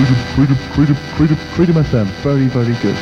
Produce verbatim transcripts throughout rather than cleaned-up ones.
Freedom, freedom, freedom, freedom, freedom F M. Very, very good.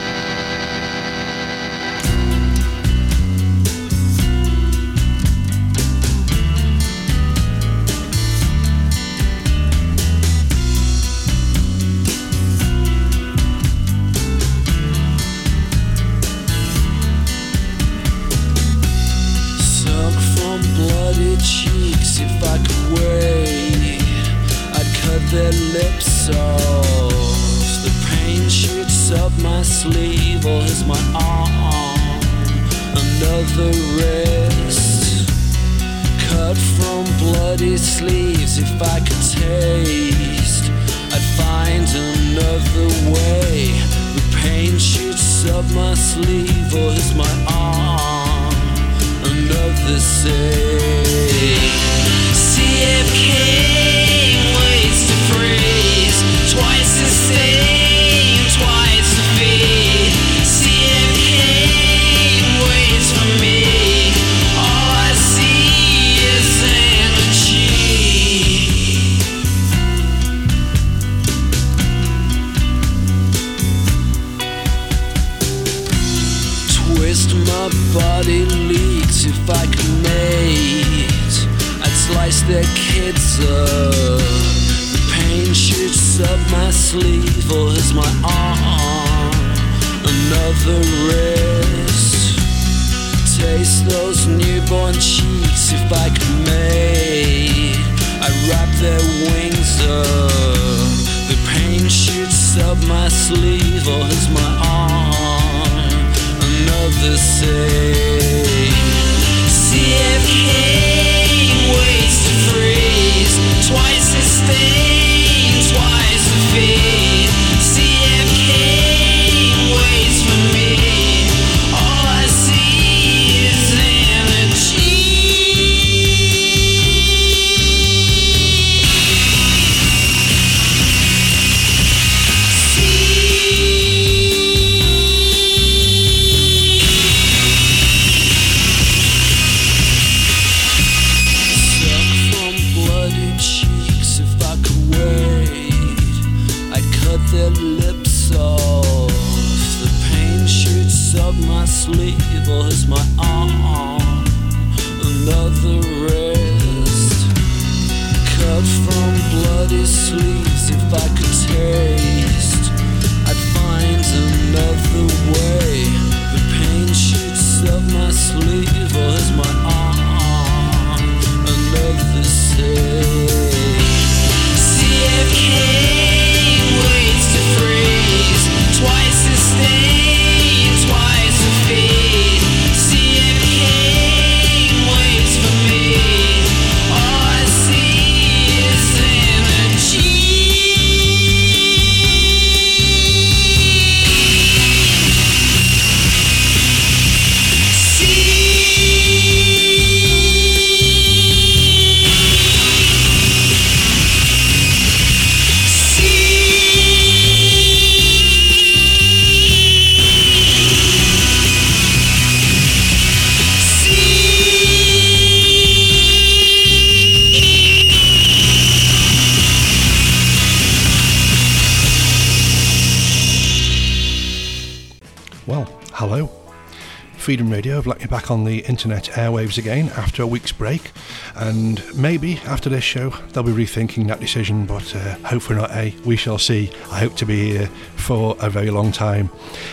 Freedom Radio have let me back on the internet airwaves again after a week's break, and maybe after this show they'll be rethinking that decision, but uh, hopefully not, eh? We shall see. I hope to be here for a very long time.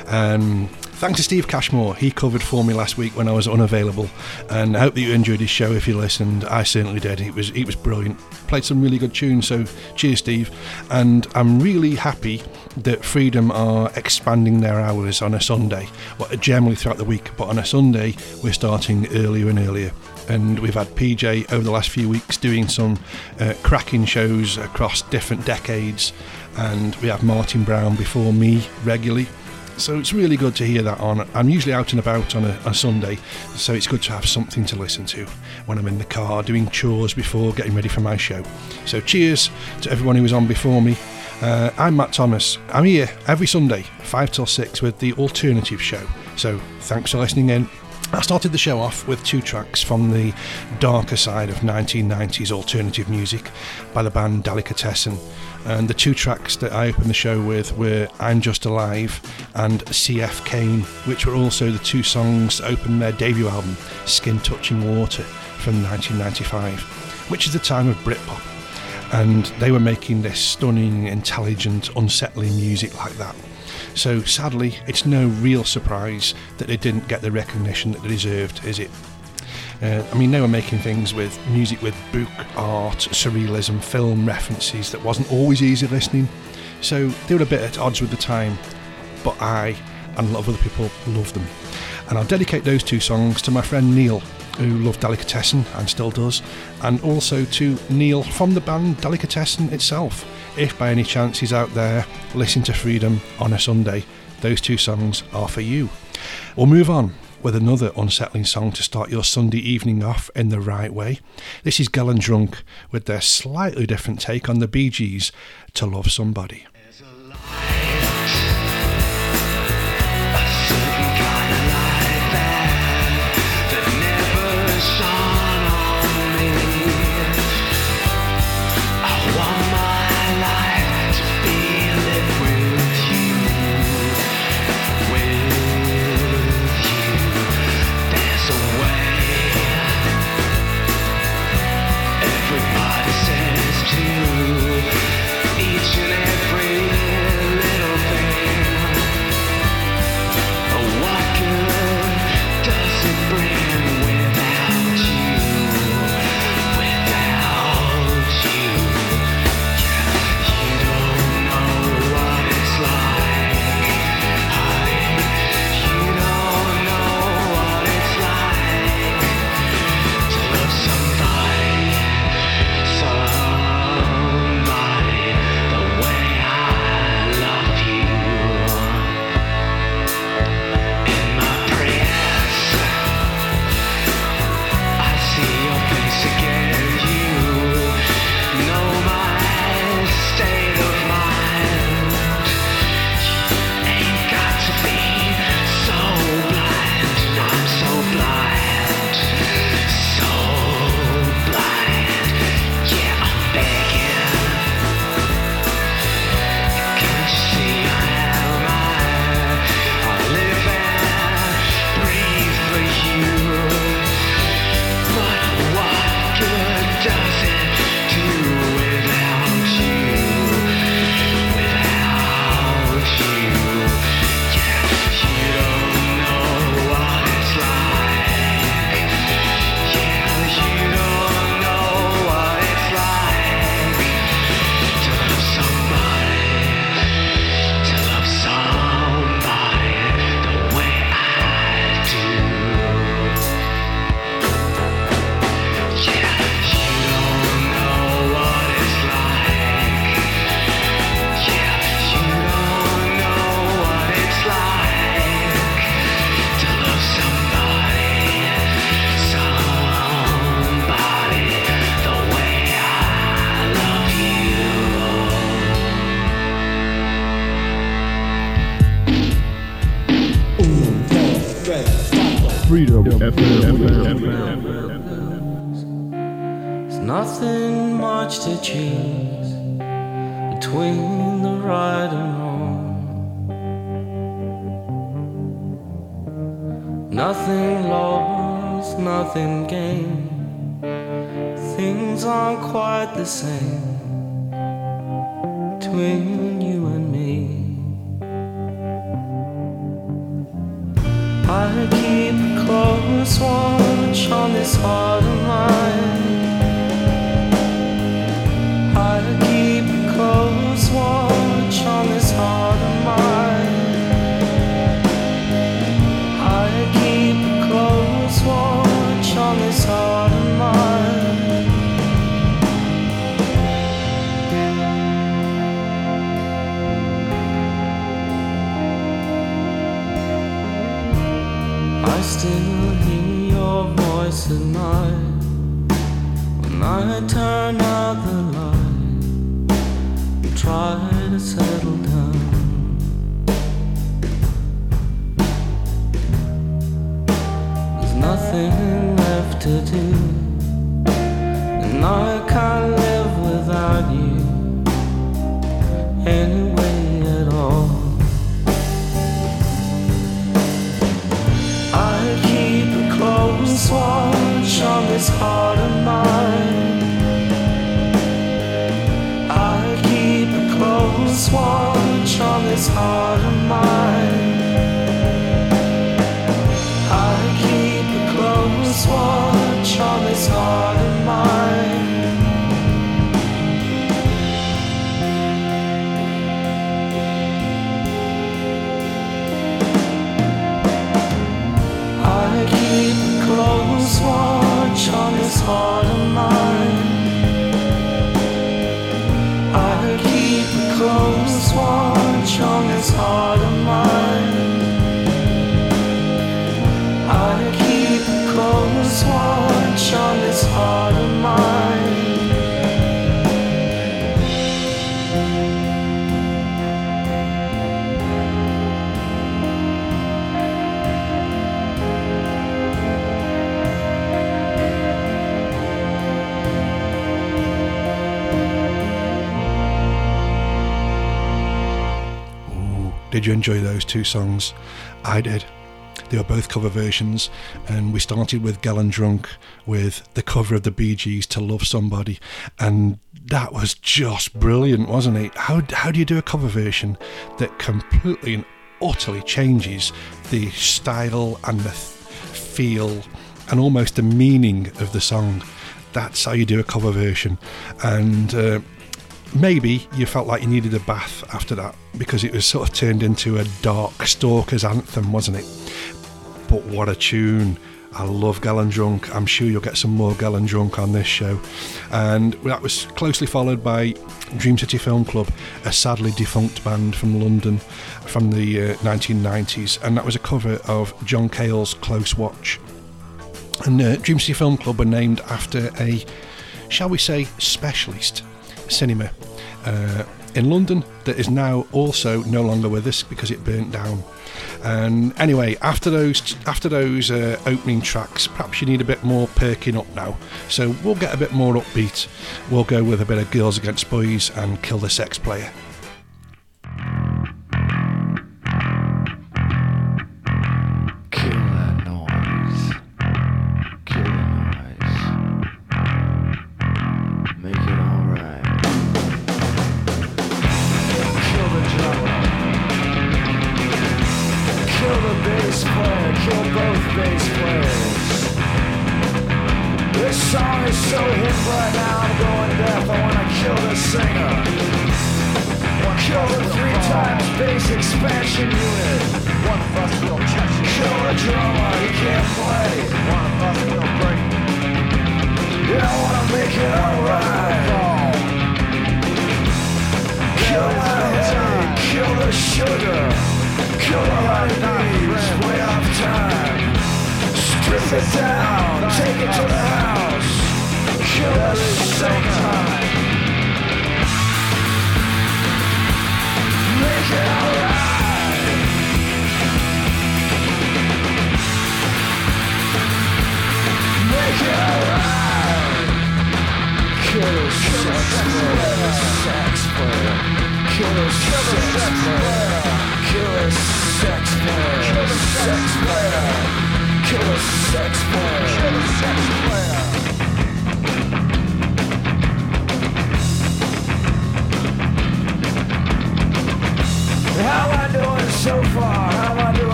Um, thanks to Steve Cashmore, he covered for me last week when I was unavailable, and I hope that you enjoyed his show. If you listened, I certainly did. It was, it was brilliant. Played some really good tunes, so cheers Steve. And I'm really happy that Freedom are expanding their hours on a Sunday, well, generally throughout the week, but on a Sunday we're starting earlier and earlier. And we've had P J over the last few weeks doing some uh, cracking shows across different decades, and we have Martin Brown before me regularly. So it's really good to hear that on. I'm usually out and about on a, a Sunday, so it's good to have something to listen to when I'm in the car doing chores before getting ready for my show. So cheers to everyone who was on before me. Uh, I'm Matt Thomas. I'm here every Sunday, five till six, with the Alternative Show. So thanks for listening in. I started the show off with two tracks from the darker side of nineteen nineties alternative music by the band Delicatessen, and the two tracks that I opened the show with were I'm Just Alive and C F Kane, which were also the two songs that opened their debut album Skin Touching Water from nineteen ninety-five, which is the time of Britpop, and they were making this stunning, intelligent, unsettling music like that. So sadly, it's no real surprise that they didn't get the recognition that they deserved, is it? Uh, I mean, they were making things with music with book art, surrealism, film references that wasn't always easy listening. So they were a bit at odds with the time, but I and a lot of other people loved them. And I'll dedicate those two songs to my friend Neil, who loved Delicatessen and still does, and also to Neil from the band Delicatessen itself. If by any chance he's out there listening to Freedom on a Sunday, those two songs are for you. We'll move on with another unsettling song to start your Sunday evening off in the right way. This is Gell and Drunk with their slightly different take on the Bee Gees' To Love Somebody. Freedom F M. There's nothing much to choose between the right and wrong. Nothing lost, nothing gained. Things aren't quite the same between you and me. I keep a close watch on this heart of mine. I keep a close watch on this heart of mine. I keep a close watch on this heart of mine. I still hear your voice at night when I turn out the light and try to settle down. 'Cause nothing left to do, and I can't live without you anyway at all. I keep a close watch on this heart of mine. I keep a close watch on this heart of mine. I keep a close watch on this heart of mine. I keep a close watch on this heart of mine. I keep a close watch on this heart of mine. I keep a close watch on this heart of mine. Ooh, did you enjoy those two songs? I did. They were both cover versions, and we started with Gallon Drunk with the cover of the Bee Gees to Love Somebody, and that was just brilliant, wasn't it? How, how do you do a cover version that completely and utterly changes the style and the th- feel and almost the meaning of the song? That's how you do a cover version. And uh, maybe you felt like you needed a bath after that, because it was sort of turned into a dark stalker's anthem, wasn't it? But what a tune. I love Gallon Drunk. I'm sure you'll get some more Gallon Drunk on this show. And that was closely followed by Dream City Film Club, a sadly defunct band from London from the uh, nineteen nineties, and that was a cover of John Cale's Close Watch. And uh, Dream City Film Club were named after a, shall we say, specialist cinema uh, in London that is now also no longer with us because it burnt down. And anyway, after those after those uh, opening tracks, perhaps you need a bit more perking up now. So we'll get a bit more upbeat. We'll go with a bit of Girls Against Boys and Kill the Sex Player.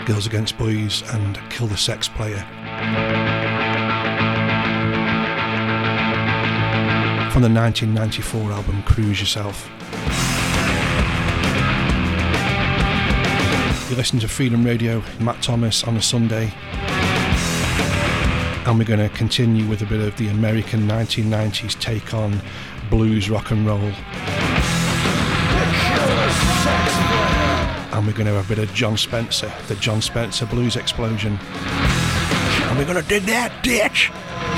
Girls Against Boys and Kill the Sex Player. From the nineteen ninety-four album Cruise Yourself. You listen to Freedom Radio, Matt Thomas on a Sunday, and we're going to continue with a bit of the American nineteen nineties take on blues rock and roll. And we're going to have a bit of John Spencer, the John Spencer Blues Explosion. And we're going to dig that ditch!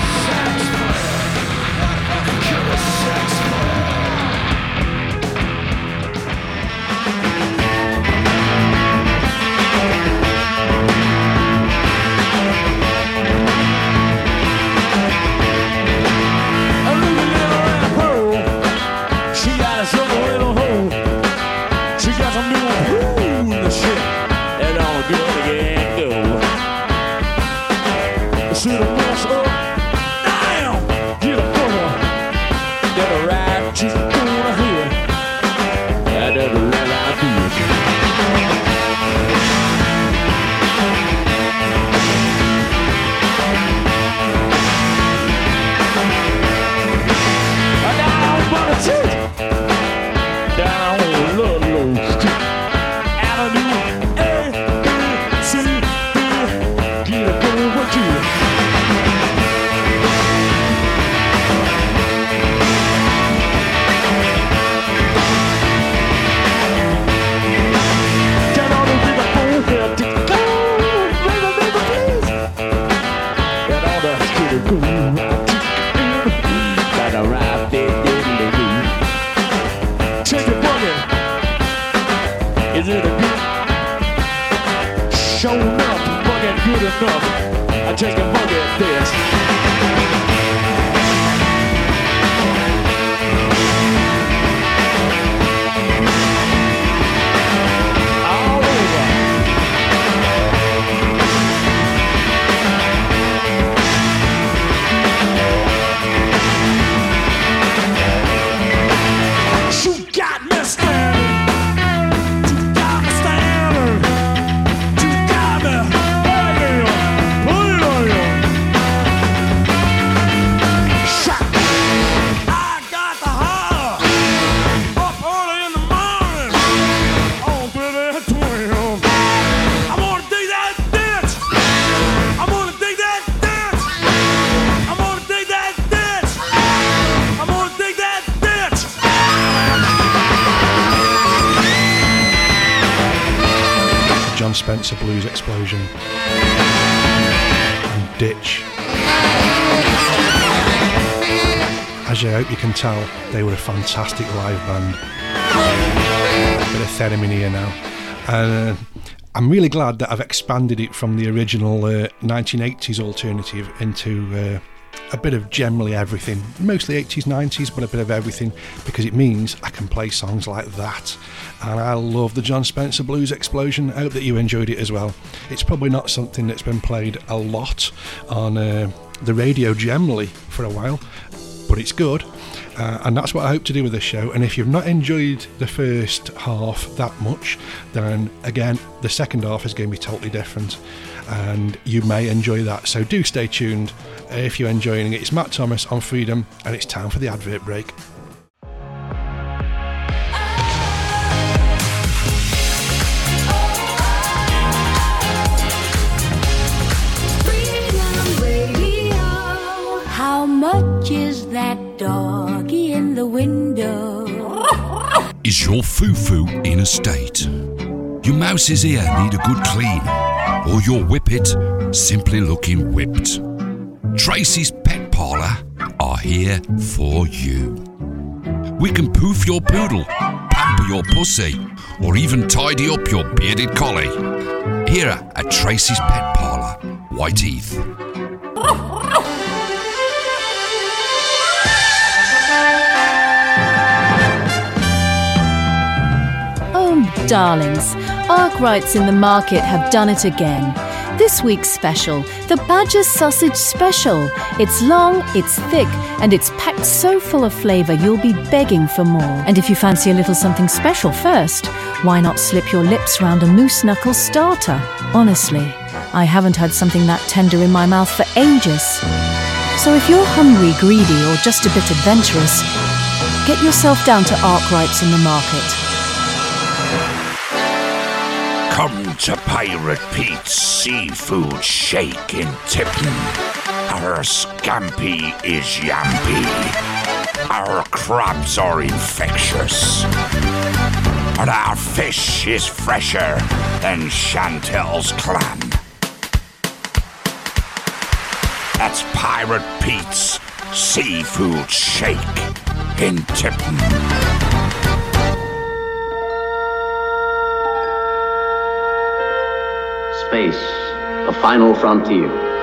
Spencer Blues Explosion and Ditch. As I hope you can tell, they were a fantastic live band. A bit of theremin here now. And uh, I'm really glad that I've expanded it from the original uh, nineteen eighties alternative into uh, a bit of generally everything, mostly eighties, nineties, but a bit of everything, because it means I can play songs like that. And I love the John Spencer Blues Explosion. I hope that you enjoyed it as well. It's probably not something that's been played a lot on uh, the radio generally for a while, but it's good. Uh, and that's what I hope to do with this show. And if you've not enjoyed the first half that much, then again, the second half is going to be totally different, and you may enjoy that. So do stay tuned if you're enjoying it. It's Matt Thomas on Freedom, and it's time for the advert break. How much is that doggy in the window? Is your foo-foo in a state? Your mouse's ear need a good clean, or your whippet simply looking whipped? Tracy's Pet Parlour are here for you. We can poof your poodle, pamper your pussy, or even tidy up your bearded collie. Here at Tracy's Pet Parlour, Whiteheath. Oh, darlings, Arkwrights in the Market have done it again. This week's special, the Badger Sausage Special. It's long, it's thick, and it's packed so full of flavour you'll be begging for more. And if you fancy a little something special first, why not slip your lips round a moose knuckle starter? Honestly, I haven't had something that tender in my mouth for ages. So if you're hungry, greedy, or just a bit adventurous, get yourself down to Arkwright's in the market. Come to Pirate Pete's Seafood Shake in Tipton. Our scampi is yampy. Our crabs are infectious. And our fish is fresher than Chantel's clam. That's Pirate Pete's Seafood Shake in Tipton. Space, the final frontier.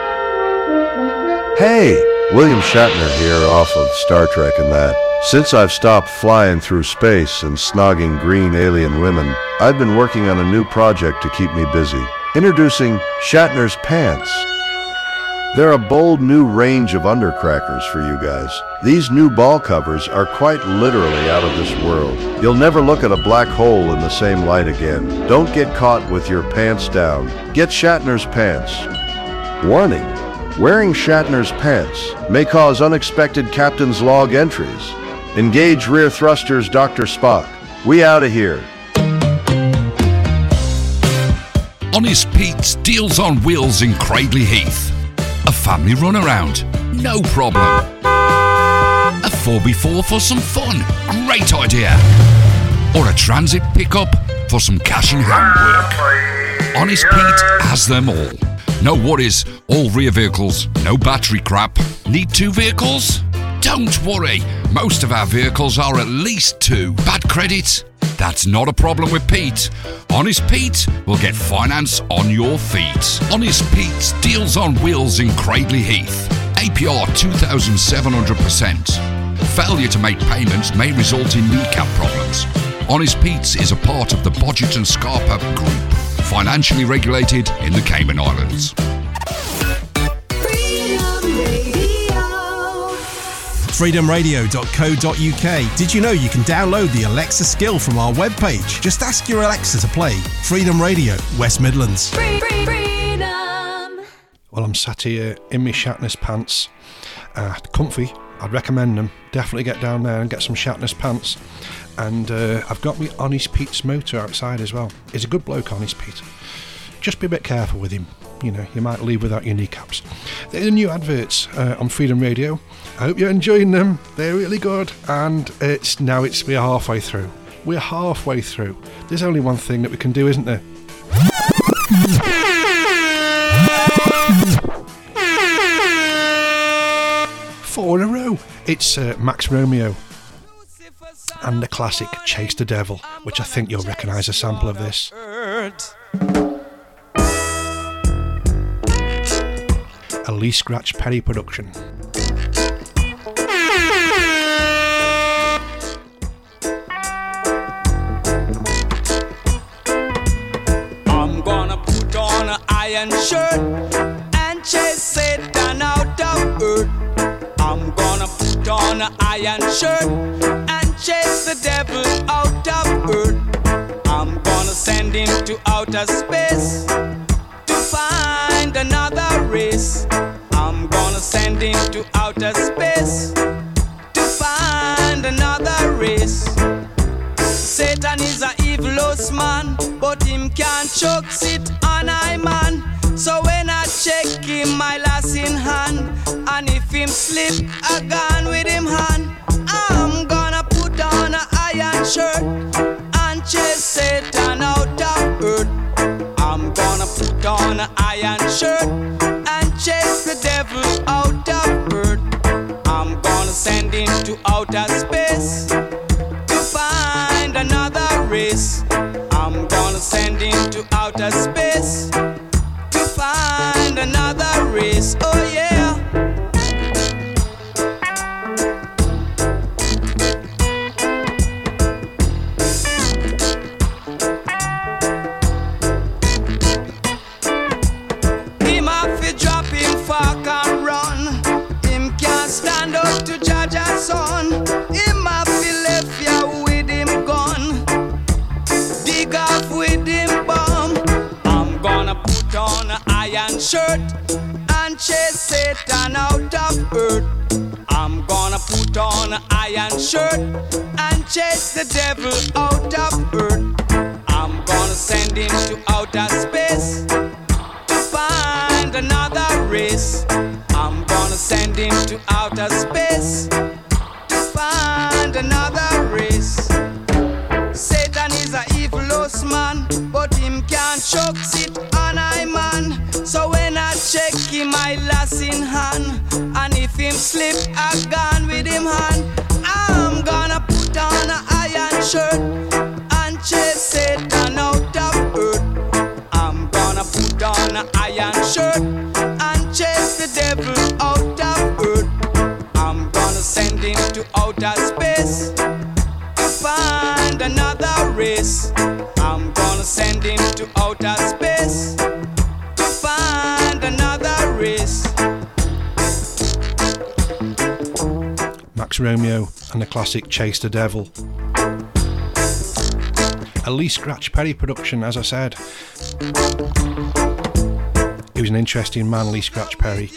Hey, William Shatner here off of Star Trek and that. Since I've stopped flying through space and snogging green alien women, I've been working on a new project to keep me busy. Introducing Shatner's Pants. They're a bold new range of undercrackers for you guys. These new ball covers are quite literally out of this world. You'll never look at a black hole in the same light again. Don't get caught with your pants down. Get Shatner's Pants. Warning: wearing Shatner's pants may cause unexpected captain's log entries. Engage rear thrusters, Doctor Spock. We outta here. Honest Pete's Deals on Wheels in Cradley Heath. A family runaround, no problem. A four by four for some fun, great idea. Or a transit pickup for some cash in hand work. Honest Pete has them all. No worries, all rear vehicles, no battery crap. Need two vehicles? Don't worry, most of our vehicles are at least two. Bad credit? That's not a problem with Pete. Honest Pete will get finance on your feet. Honest Pete's Deals on Wheels in Cradley Heath. A P R two thousand seven hundred percent. Failure to make payments may result in kneecap problems. Honest Pete's is a part of the Bodget and Scarpa Group. Financially regulated in the Cayman Islands. freedom radio dot co dot uk. Did you know you can download the Alexa skill from our webpage? Just ask your Alexa to play Freedom Radio, West Midlands. Free, free, freedom. Well, I'm sat here in my Shatner's pants. Uh, comfy. I'd recommend them. Definitely get down there and get some Shatner's pants. And uh, I've got me Honest Pete's motor outside as well. He's a good bloke, Honest Pete. Just be a bit careful with him. You know, you might leave without your kneecaps. They're the new adverts uh, on Freedom Radio. I hope you're enjoying them. They're really good. And it's now it's we're halfway through. We're halfway through. There's only one thing that we can do, isn't there? Four in a row. It's uh, Max Romeo and the classic Chase the Devil, which I think you'll recognise a sample of this. A Lee Scratch Perry production. I'm gonna put on an iron shirt and chase Satan out of earth. I'm gonna put on an iron shirt and chase the devil out of earth. I'm gonna send him to outer space to find another race. I'm gonna send him to outer space to find another race. Satan is a evilous man, but him can't choke sit on I man. So when I check him, my lass in hand, and if him slip, I gone with him hand. I'm gonna put on an iron shirt and chase Satan out of earth. I'm gonna put on an iron shirt and chase the devil out of earth. I'm gonna send him to outer space to find another race. I'm gonna send him to outer space to find another race. Oh yeah. chase Satan out of earth. I'm gonna put on an iron shirt and chase the devil out of earth. I'm gonna send him to outer space to find another race. I'm gonna send him to outer space to find another race. Satan is a evilous man, but him can't choke it on I man. So when I check him, I lass in hand, and if him slip, I gone with him hand. I'm gonna put on an iron shirt and chase Satan out of earth. I'm gonna put on an iron shirt and chase the devil out of earth. I'm gonna send him to outer space to find another race. I'm gonna send him to outer space to find another race. Max Romeo and the classic Chase the Devil. A Lee Scratch Perry production, as I said. He was an interesting man, Lee Scratch Perry.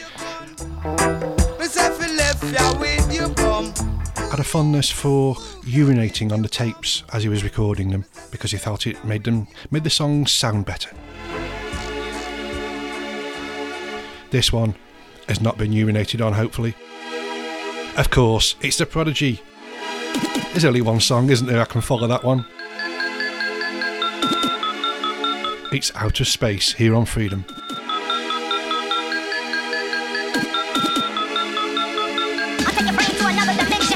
Had a fondness for urinating on the tapes as he was recording them because he felt it made them made the songs sound better. This one has not been urinated on, hopefully. Of course, it's The Prodigy. There's only one song, isn't there? I can follow that one. It's Outer Space here on Freedom. I'll take your brain to another dimension.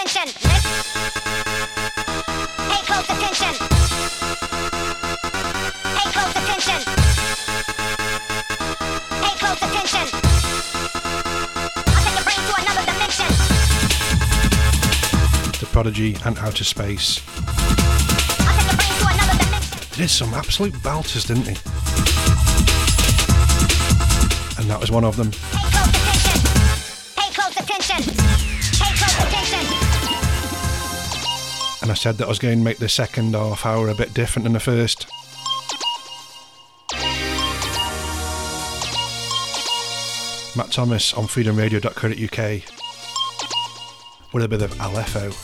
attention. Listen. Pay close attention. Pay close attention. Pay close attention. I'll take your brain to another dimension. The Prodigy and Outer Space. I'll take your brain to another dimension. He did some absolute belters, didn't he? And that was one of them. Pay close attention. Pay close attention. Pay close attention. And I said that I was going to make the second half hour a bit different than the first. Matt Thomas on freedom radio dot co dot U K with a bit of Aleppo.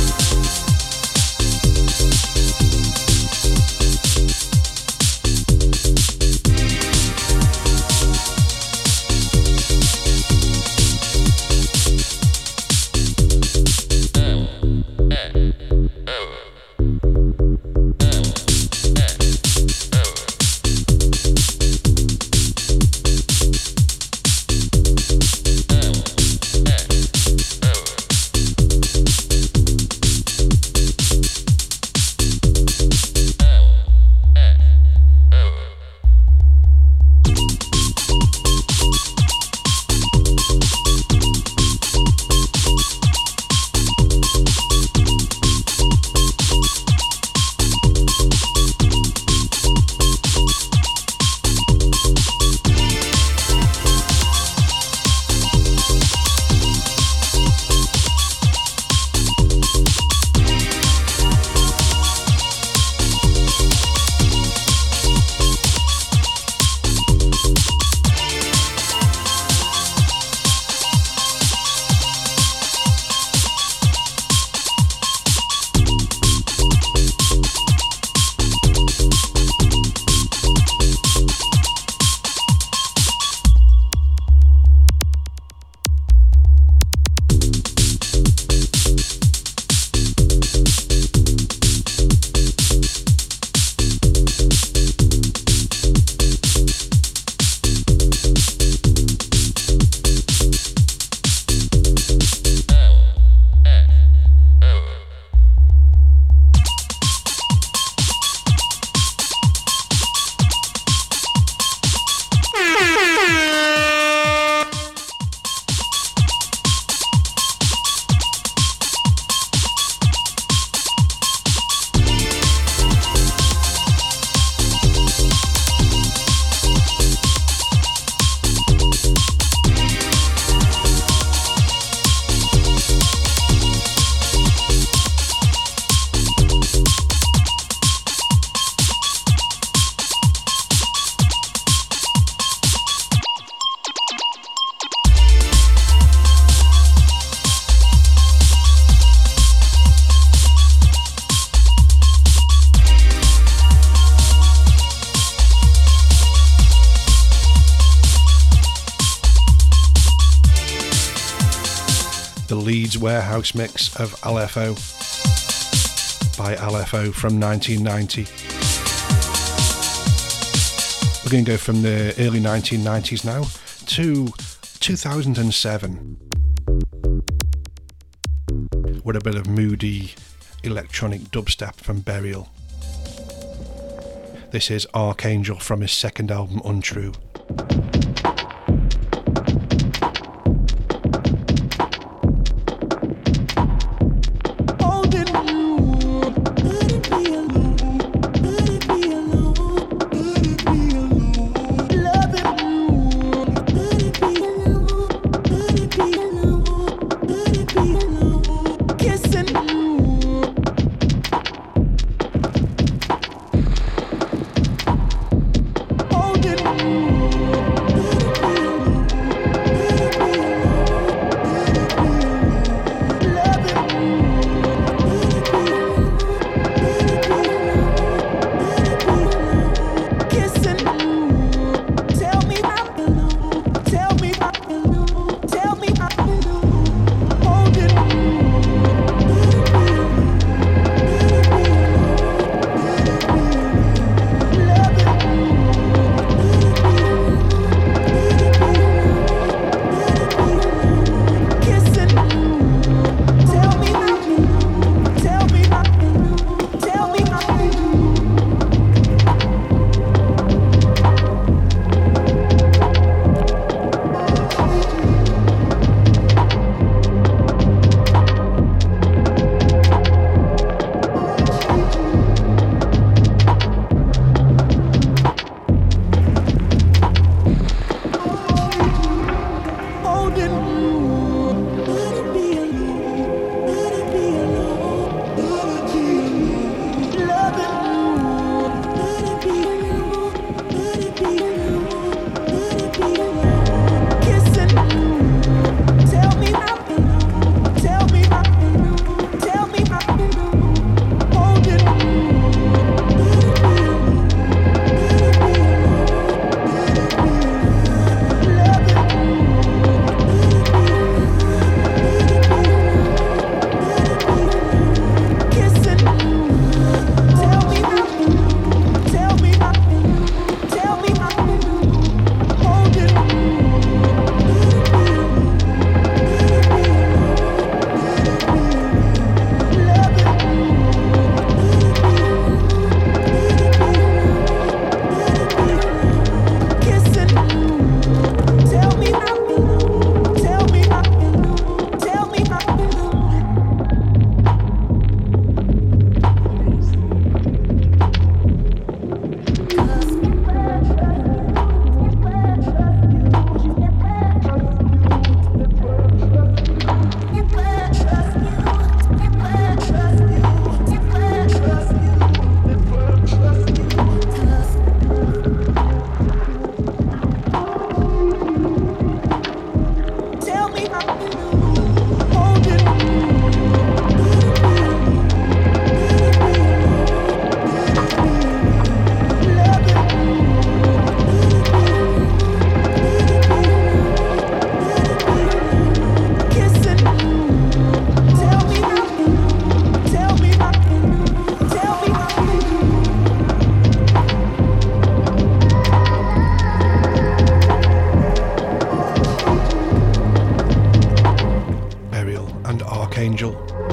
Leeds Warehouse mix of Aleppo by Aleppo from nineteen ninety. We're going to go from the early nineteen nineties now to two thousand seven with a bit of moody electronic dubstep from Burial. This is Archangel from his second album Untrue. Holding you.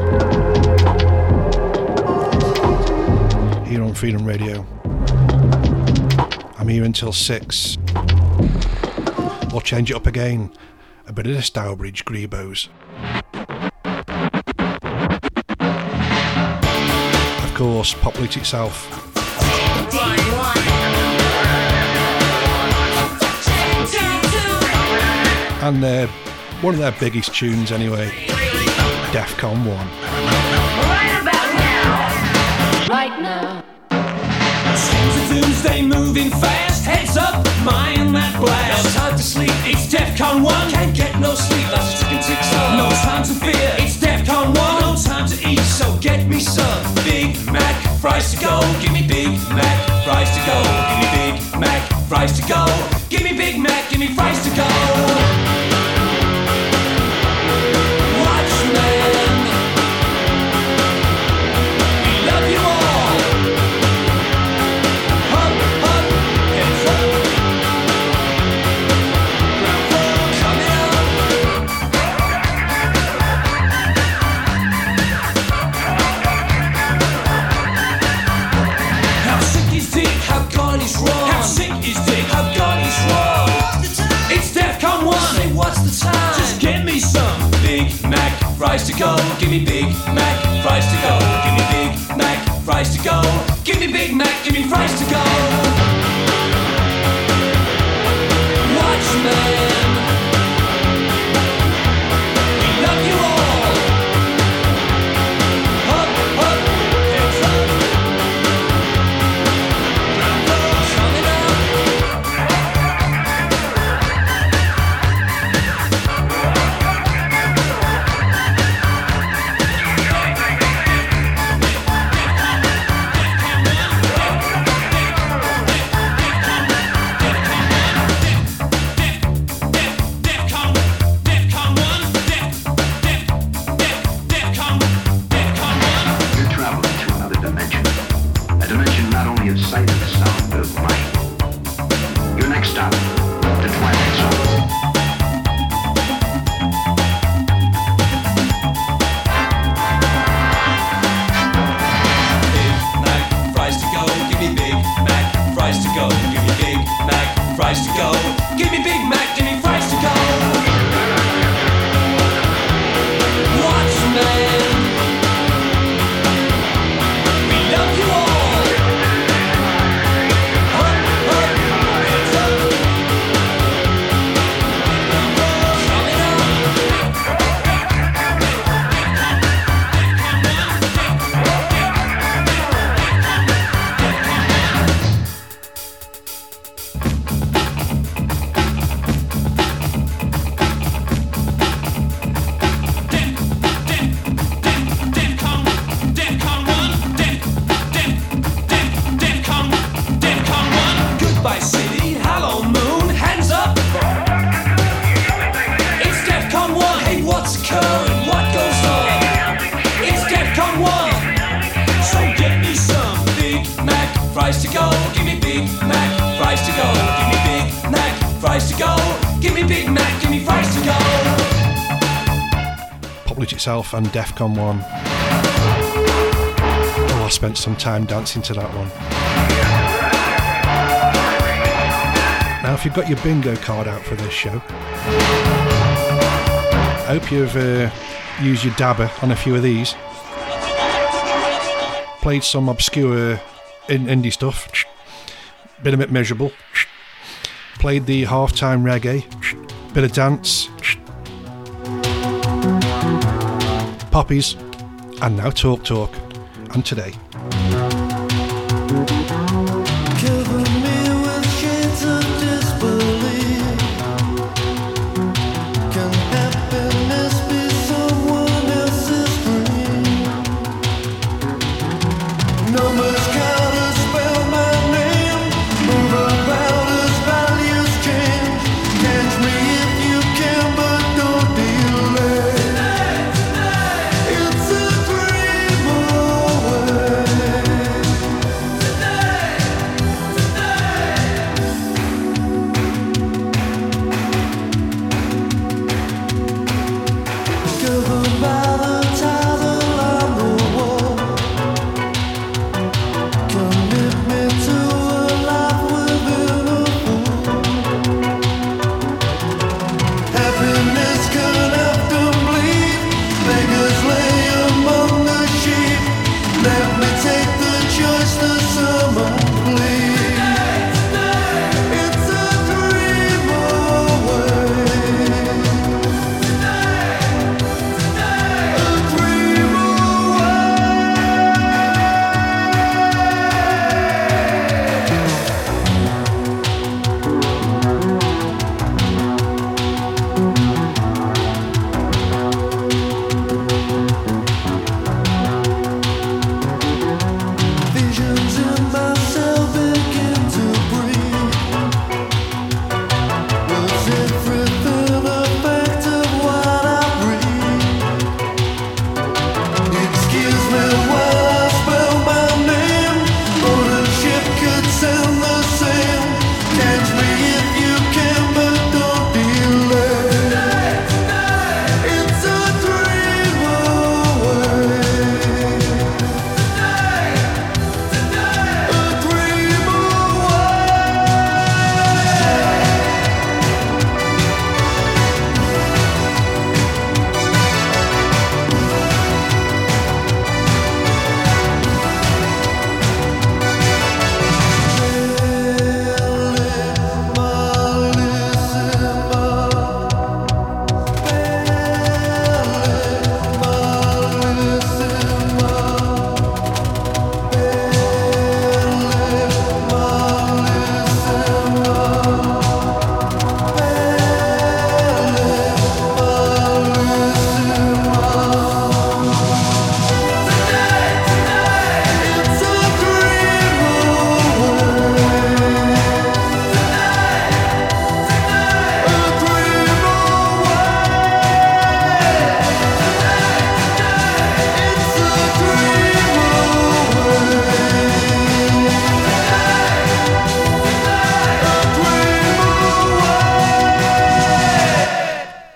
Here on Freedom Radio. I'm here until six. We'll change it up again. A bit of the Stourbridge Grebos. Of course, Populate itself. And uh, one of their biggest tunes anyway, Defcon one. Right about now. Right now. Seems a doomsday moving fast. Heads up, mind that blast. No time to sleep, it's Defcon one. Can't get no sleep, that's ticking ticks on. No time to fear, it's Defcon one. No time to eat, so get me some Big Mac fries to go. Give me Big Mac fries to go. Give me Big Mac fries to go. Give me Big Mac, give me fries to go. Fries to go, give me Big Mac fries to go, give me Big Mac fries to go, give me Big Mac, give me fries to go. Watchmen, we love you all. Up, up, heads up. Ground floor coming up. And Defcon one. Oh, I spent some time dancing to that one. Now, if you've got your bingo card out for this show, I hope you've uh, used your dabber on a few of these. Played some obscure in- indie stuff, been a bit miserable. Played the halftime reggae, bit of dance. Poppies, and now Talk Talk, and today. Cover me with shades of disbelief. Can happiness be someone else's dream? Numbers count as spell my name. Move about as values change. Catch me if you can, but don't delay. It's a dream away.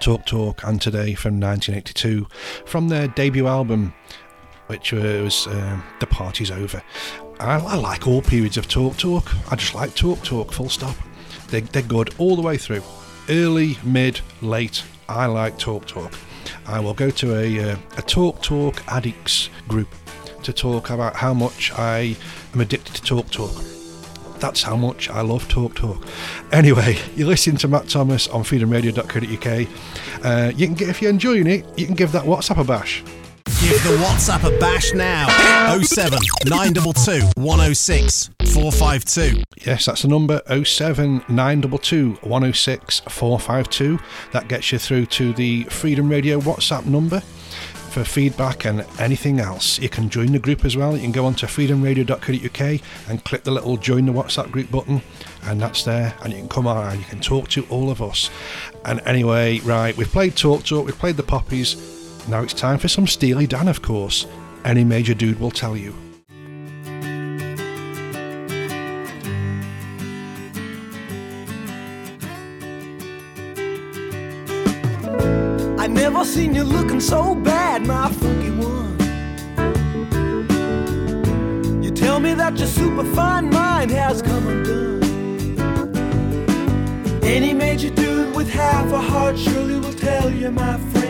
Talk Talk and Today from nineteen eighty-two, from their debut album, which was um, The Party's Over. I, I like all periods of Talk Talk. I just like Talk Talk, full stop. They, they're good all the way through. Early, mid, late, I like Talk Talk. I will go to a, uh, a Talk Talk addicts group to talk about how much I am addicted to Talk Talk. That's how much I love Talk Talk. Anyway, you're listening to Matt Thomas on freedom radio dot co dot uk. Uh, you can get, if you're enjoying it, you can give that WhatsApp a bash. Give the WhatsApp a bash now. oh seven nine two two, one oh six, four five two. Yes, that's the number, oh seven nine two two, one oh six, four five two. That gets you through to the Freedom Radio WhatsApp number for feedback and anything else. You can join the group as well. You can go on to freedom radio dot co dot uk and click the little join the WhatsApp group button, and that's there, and you can come on and you can talk to all of us. And anyway, right, we've played Talk Talk, we've played the Poppies. Now it's time for some Steely Dan, of course. Any Major Dude Will Tell You. I never seen you looking so bad, my funky one. You tell me that your superfine mind has come undone. Any major dude with half a heart surely will tell you, my friend.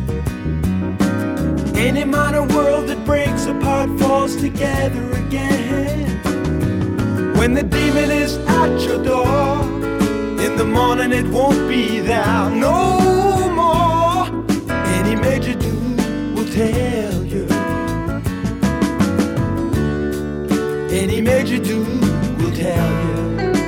Any minor world that breaks apart falls together again. When the demon is at your door, in the morning it won't be there no more. Any major dude will tell you. Any major dude will tell you.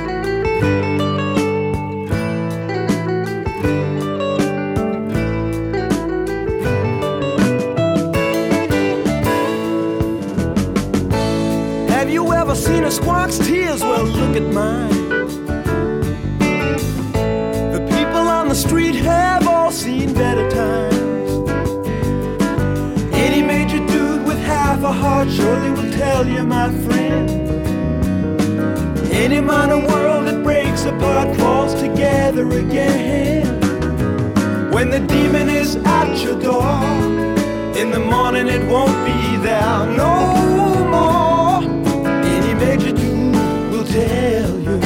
Have you ever seen a squawk's tears? Well, look at mine. The people on the street have all seen better times. Any major dude with half a heart surely will tell you, my friend. Any minor world that breaks apart falls together again. When the demon is at your door, in the morning it won't be there no more. Any major dude will tell you.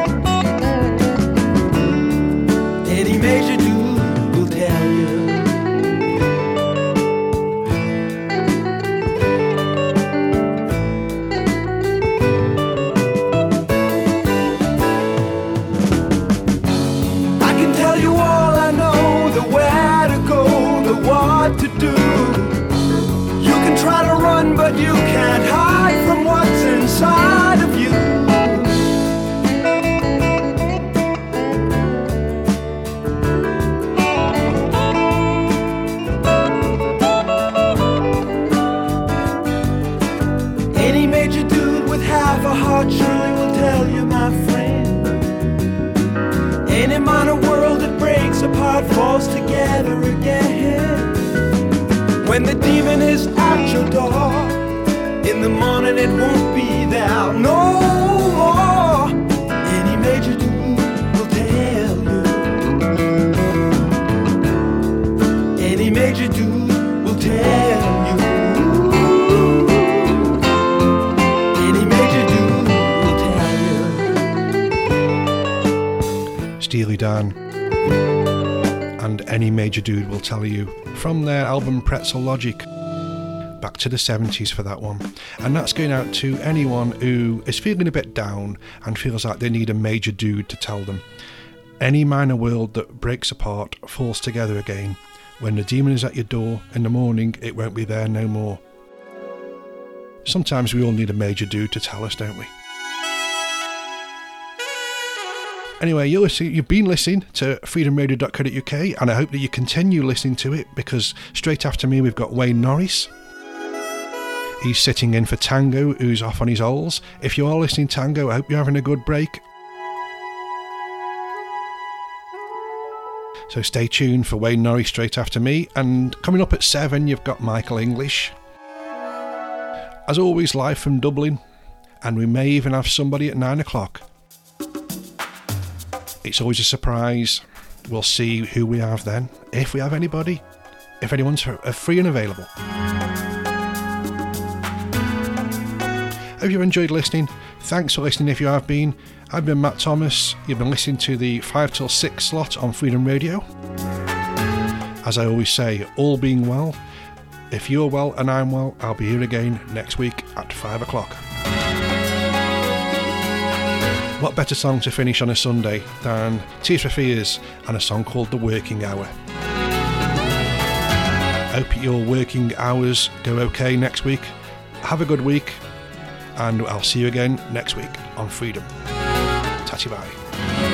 Any major dude will tell you. I can tell you all I know, the where to go, the what to do. You can try to run, but you can't hide from what's inside of you. Any major dude with half a heart surely will tell you, my friend. Any minor world that breaks apart falls together again. When the demon is at your door, in the morning it won't be there no more. Any major dude will tell you. Any major dude will tell you. Any major dude will tell you. Steely Dan and Any Major Dude Will Tell You, from their album Pretzel Logic. Back to the seventies for that one. And that's going out to anyone who is feeling a bit down and feels like they need a major dude to tell them. Any minor world that breaks apart falls together again. When the demon is at your door in the morning, it won't be there no more. Sometimes we all need a major dude to tell us, don't we? Anyway, you're listening, you've been listening to freedom radio dot co dot uk, and I hope that you continue listening to it, because straight after me we've got Wayne Norris. He's sitting in for Tango, who's off on his holes. If you are listening, Tango, I hope you're having a good break. So stay tuned for Wayne Norris straight after me, and coming up at seven you've got Michael English. As always, live from Dublin, and we may even have somebody at nine o'clock. It's always a surprise. we'll see who we have then, if we have anybody, if anyone's free and available. Hope you've enjoyed listening. Thanks for listening if you have been. I've been Matt Thomas. You've been listening to the five till six slot on Freedom Radio. As I always say, all being well, if you're well and I'm well, I'll be here again next week at five o'clock. What better song to finish on a Sunday than Tears for Fears and a song called The Working Hour. Hope your working hours go okay next week. Have a good week, and I'll see you again next week on Freedom. Tatty bye.